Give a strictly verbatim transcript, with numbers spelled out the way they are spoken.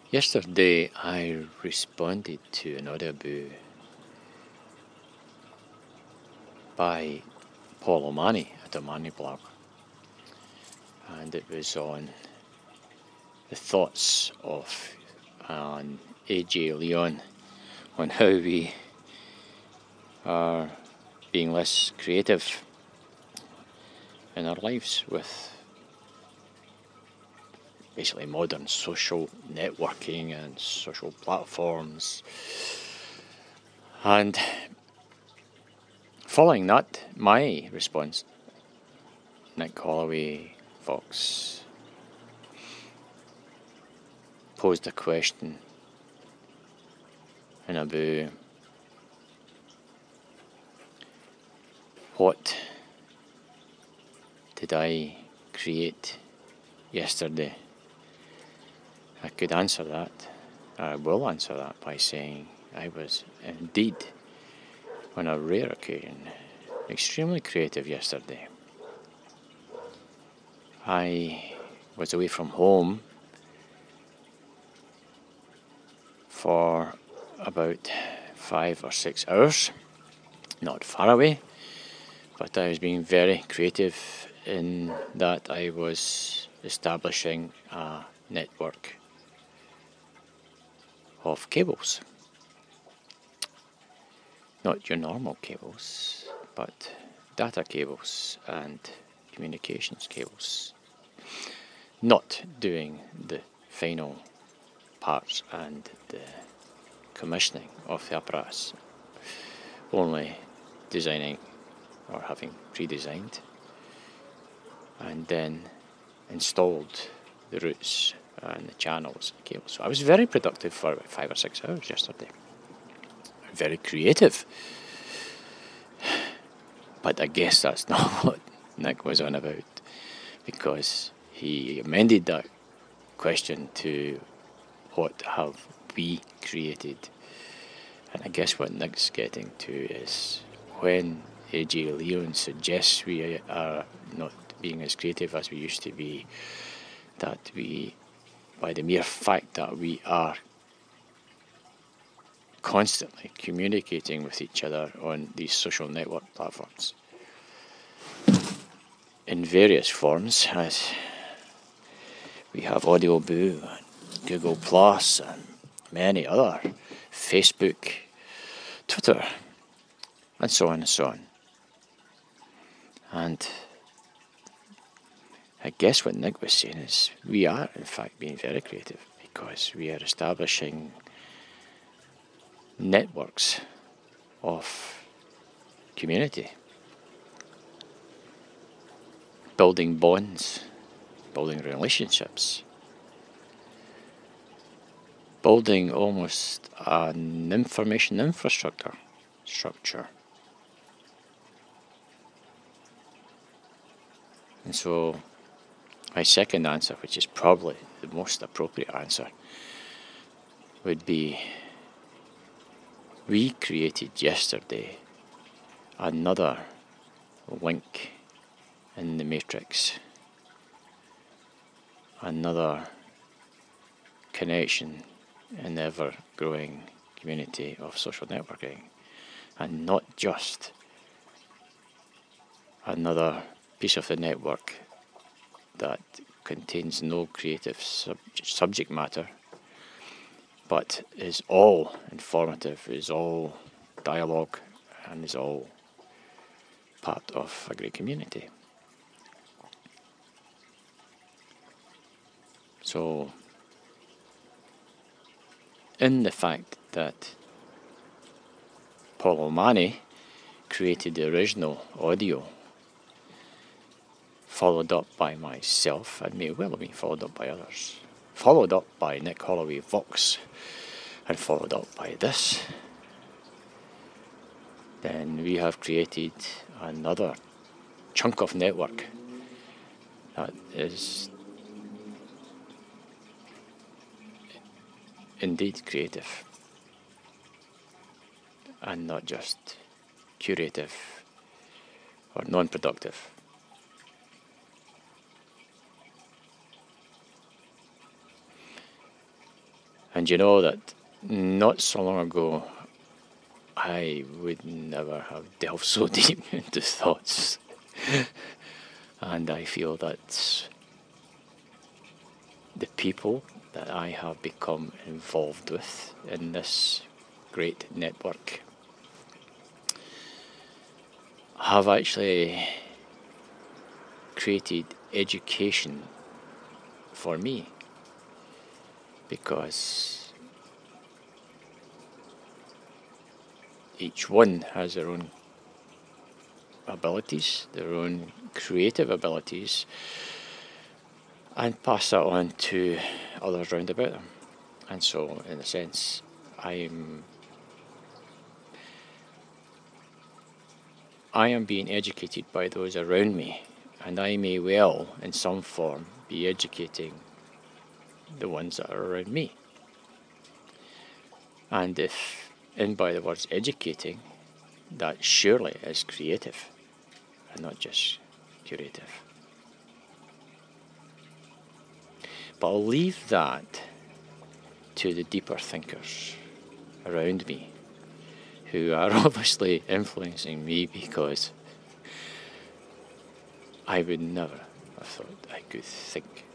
Yesterday I responded to an audio by Paul O'Mahony at O'Mahony blog, and it was on the thoughts of an A J Leon on how we are being less creative in our lives with basically modern social networking and social platforms. And following that, my response, Nick Holloway Fox, posed a question in about what did I create yesterday. I could answer that, I will answer that by saying I was indeed, on a rare occasion, extremely creative yesterday. I was away from home for about five or six hours, not far away, but I was being very creative in that I was establishing a network of cables. Not your normal cables, but data cables and communications cables. Not doing the final parts and the commissioning of the apparatus, only designing or having pre-designed and then installed the routes and the channels and cables. So I was very productive for about five or six hours yesterday. Very creative. But I guess that's not what Nick was on about, because he amended that question to what have we created. And I guess what Nick's getting to is when A J Leon suggests we are not being as creative as we used to be, that we, by the mere fact that we are constantly communicating with each other on these social network platforms in various forms, as we have Audioboo and Google Plus and many other, Facebook, Twitter, and so on and so on. And I guess what Nick was saying is we are in fact being very creative, because we are establishing networks of community, building bonds, building relationships, building almost an information infrastructure structure. And so my second answer, which is probably the most appropriate answer, would be we created yesterday another link in the matrix, another connection in the ever-growing community of social networking, and not just another piece of the network that contains no creative sub- subject matter, but is all informative, is all dialogue, and is all part of a great community. So, in the fact that Paul O'Mahony created the original audio, followed up by myself, and may well have been followed up by others, followed up by Nick Holloway Vox, and followed up by this, then we have created another chunk of network that is indeed creative and not just curative or non-productive. And you know that not so long ago, I would never have delved so deep into thoughts. And I feel that the people that I have become involved with in this great network have actually created education for me, because each one has their own abilities, their own creative abilities, and pass that on to others round about them. And so, in a sense, I'm I am being educated by those around me, and I may well, in some form, be educating the ones that are around me. And if, in by the words educating, that surely is creative and not just curative. But I'll leave that to the deeper thinkers around me, who are obviously influencing me, because I would never have thought I could think